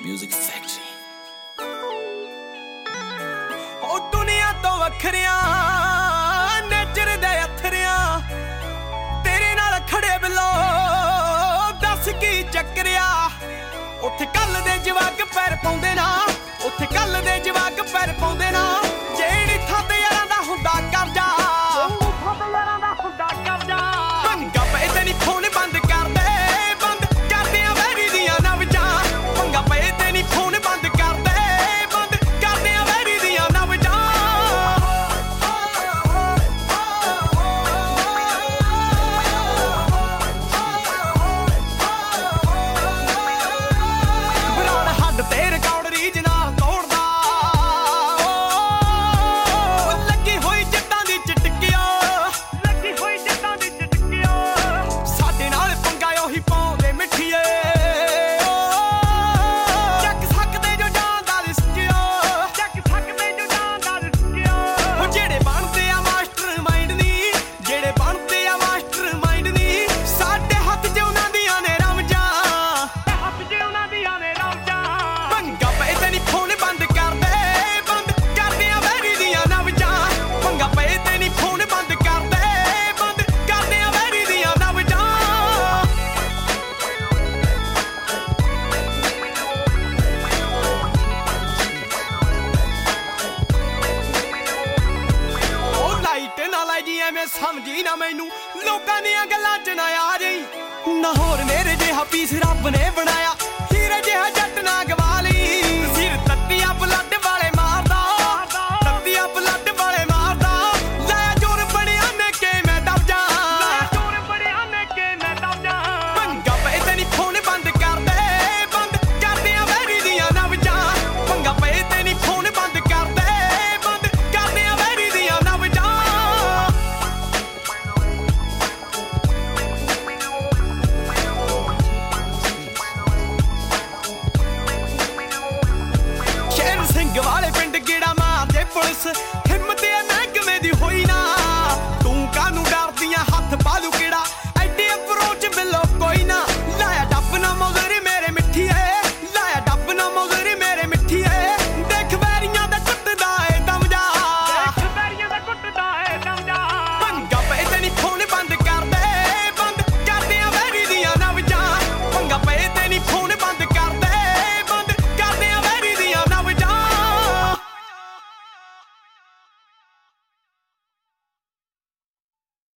Music Factory। ਉਹ ਦੁਨੀਆ ਤੋਂ ਵੱਖਰਿਆਂ ਨੇਚਰ ਦੇ ਅਥਰਿਆਂ ਤੇਰੇ ਨਾਲ ਖੜੇ ਬਿਲੋ ਦੱਸ ਕੀ ਚੱਕਰਿਆ। ਉੱਥੇ ਕੱਲ ਦੇ ਜਵਾਕ ਪੈਰ ਪਾਉਂਦੇ ਨਾ, ਉੱਥੇ ਕੱਲ ਦੇ ਜਵਾਕ ਪੈਰ ਪਾਉਂਦੇ ਨਾ, ਜਿਹੜੀ ਥਾਂ ਤੇ ਯਾਰਾਂ ਦਾ ਹੁੰਦਾ ਕਰਜਾ, ਪੰਗਾ ਪਏ ਤੇ ਨੀ ਫੋਨ ਬੰਦ ਕਰਦੇ, ਬੰਦ ਕਰਦੇ ਆ ਵੈਰੀ ਦੀਆਂ ਨਵਜਾਂ, ਪੰਗਾ ਪਏ ਤੇ ਨੀ ਫੋਨ ਬੰਦ ਕਰਦੇ, ਬੰਦ ਕਰਦੇ ਆ ਵੈਰੀ ਦੀਆਂ ਨਵਜਾਂ। ਬਰਾੜ ਹੱਡ ਤੇ ਰਿਕਾਰਡ ਰੀਝ ਨਾਲ ਤੋੜਦਾ, ਲੱਗੀ ਹੋਈ ਜੱਟਾਂ ਦੀ ਚਟਕਿਆ, ਲੱਗੀ ਹੋਈ ਜੱਟਾਂ ਦੀ ਚਟਕਿਆ, ਸਾਡੇ ਨਾਲ ਪੰਗਾ ਉਹੀ ਪਾਉਂਦੇ ਮਿੱਠੀਏ, ਚੱਕ ਸਕਦੇ ਜੋ ਜਾਨ ਦਾ ਰਿਸਕਿਆ, ਚੱਕ ਸਕਦੇ ਜੋ ਜਾਨ ਦਾ ਰਿਸਕਿਆ। ਉਹ ਜਿਹੜੇ ਬਣਦੇ ਆ ਮਾਸਟਰ ਮਾਈਂਡ ਨੀ, ਜਿਹੜੇ ਬਣਦੇ ਆ ਮਾਸਟਰ ਮਾਈਂਡ ਨੀ, ਸਾਡੇ ਹੱਥ 'ਚ ਉਹਨਾਂ ਦੀਆਂ ਨੇ ਰਮਜਾਂ, ਹੱਥ 'ਚ ਉਹਨਾਂ ਦੀਆਂ ਨੇ ਰਮਜਾਂ। ਪੰਗਾ ਪਏ ਤੇ ਨੀ ਫੋਨ ਬੰਦ ਕਰਦੇ, ਬੰਦ ਕਰਦੇ ਆ ਵੈਰੀ ਦੀਆਂ ਨਵਜਾਂ, ਪੰਗਾ ਪਏ ਤੇ ਨੀ ਫੋਨ ਬੰਦ ਕਰਦੇ, ਬੰਦ ਕਰਦੇ ਆ ਵੈਰੀ ਦੀਆਂ ਨਵਜਾਂ। ਉਹ ਲਾਈਟ ਨਾ ਲਾਈ ਜੀ ਐਵੇਂ ਸਮਝੀ ਨਾ ਮੈਨੂੰ, ਲੋਕਾਂ ਦੀਆਂ ਗੱਲਾਂ 'ਚ ਨਾ ਆ ਜਾਈਂ, ਨਾ ਹੋਰ ਮੇਰੇ ਜਿਹਾ ਪੀਸ ਰੱਬ ਨੇ ਬਣਾਇਆ, ਹੀਰੇ ਜਿਹਾ ਜੱਟ ਨਾ ਗਵਾ